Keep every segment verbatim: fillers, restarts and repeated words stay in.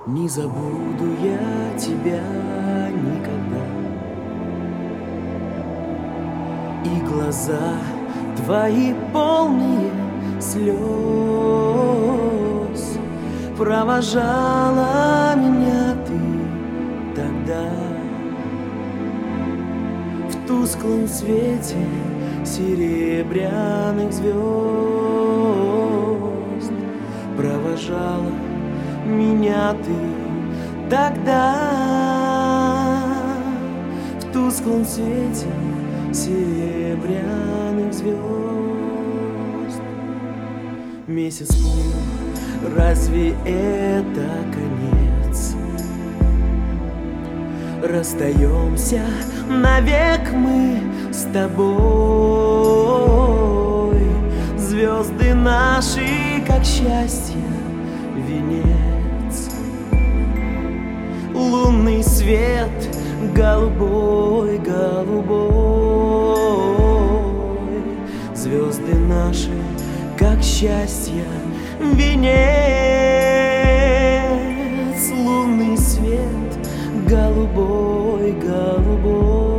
Не забуду я тебя никогда. И глаза твои полные слез провожала меня ты тогда. В тусклом свете серебряных звезд провожала меня ты тогда. В тусклом свете серебряных звезд. Месяц плыл, разве это конец? Расстаемся навек мы с тобой. Звезды наши, как счастье, венец. Лунный свет голубой, голубой. Звезды наши, как счастье, венец. Лунный свет голубой, голубой.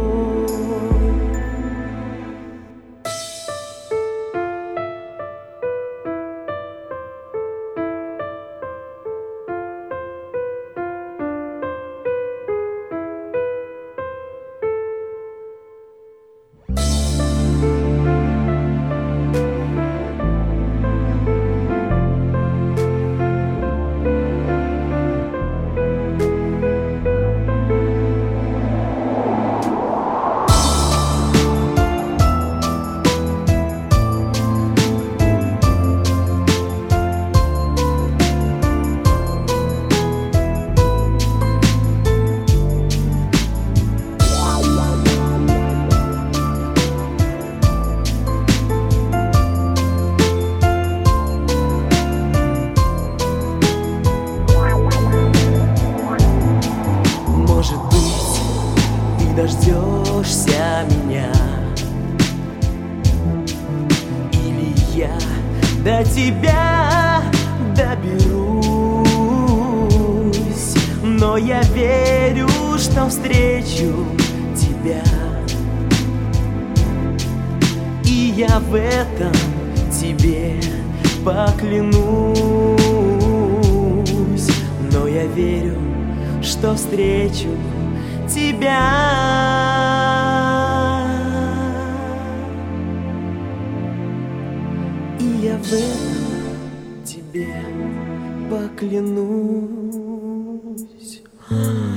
Дождешься меня, или я до тебя доберусь, но я верю, что встречу тебя, и я в этом тебе поклянусь, но я верю, что встречу тебя. И я в этом тебе поклянусь.